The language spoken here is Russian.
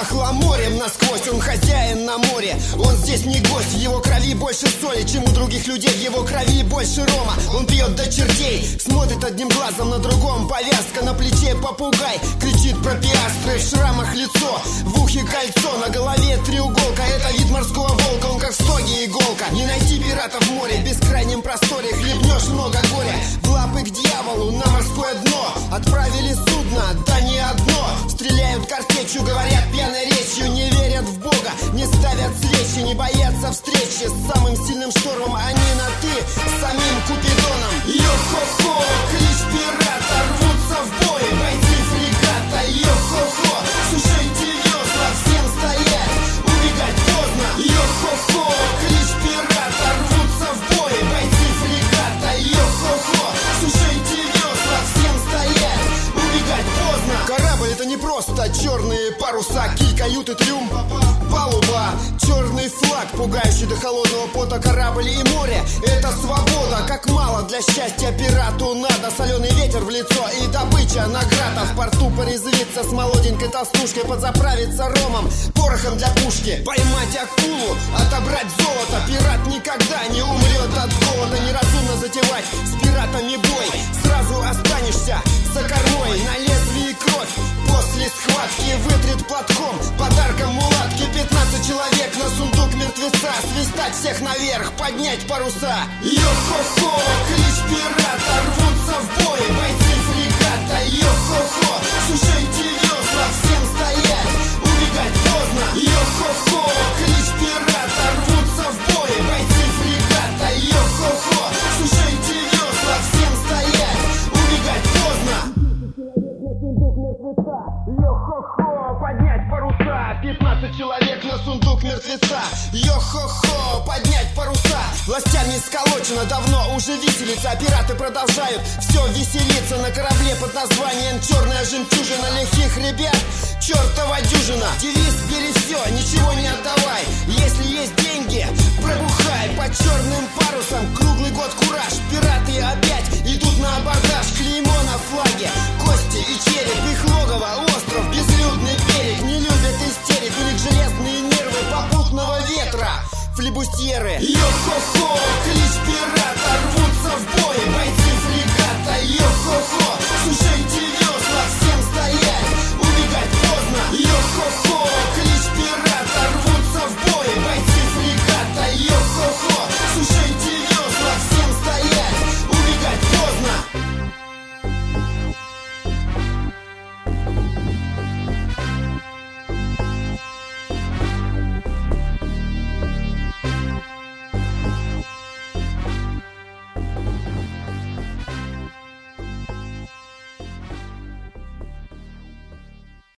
Пахло морем насквозь, он хозяин на море. Он здесь не гость, в его крови больше соли, чем у других людей. В его крови больше рома, он пьет до чертей. Смотрит одним глазом, на другом повязка на плече, попугай кричит про пиастры. В шрамах лицо, в ухе кольцо, на голове треуголка. Это вид морского волка, он как в стоге иголка. Не найти пирата в море, в бескрайнем просторе. Хлебнешь много горя, в лапы к дьяволу, на морское дно. Отправили судно, да не одно. Стреляют картечью, говорят пьяной речью. Не верят в Бога, не ставят свечи. Не боятся встречи с самым сильным штормом. Они на ты, с самим Купидоном. Йо-хо-хо, клич пирата, рвутся в бой бойцы фрегата. Йо-хо-хо, сушите весла, всем стоять, убегать поздно. Йо-хо-хо, клич пирата, рвутся в бой бойцы фрегата. Йо-хо-хо, сушите весла, всем стоять, убегать поздно. Корабль — это не просто черные паруса, киль, каюты, трюм, палуба. Черный флаг, пугающий до холодного пота. Корабль и море — это свобода. Как мало для счастья пирату надо. Соленый ветер в лицо и добыча награда. В порту порезвиться с молоденькой толстушкой, подзаправиться ромом, порохом для пушки. Поймать акулу, отобрать золото. Пират никогда не умрет от голода. Неразумно затевать с пиратами бой. Сразу останешься за кормой. На лезвии кровь после схватки вытрет платком. Подарком мулатки 15 человек на сундук мертвеца. Свистать всех наверх, поднять паруса. Йо-хо-хо, клич пирата, рвутся в бой бойцы фрегата. Йо-хо-хо, сушите весла, всем стоять, убегать поздно. Йо-хо-хо, клич пирата, рвутся в бой бойцы фрегата. Йо-хо-хо, сушите весла, всем стоять, убегать поздно. Йо-хо-хо, поднять паруса. 15 человек на сундук мертвеца. Йо-хо-хо, поднять паруса. Властями сколочено, давно уже виселица. Пираты продолжают все веселиться. На корабле под названием «Черная жемчужина» лихих ребят чертова дюжина. Девиз «Бери все, ничего не отдавай». Если есть деньги, пробухай. Под черным парусом круглый год кураж. Пираты опять идут на абордаж. Клеймо на флаге, кости и череп. Их логово, остров, безлюдный берег. Не любят истерик, у них железные нервы попутного ветра. Флибустьеры. Йо-хо-хо,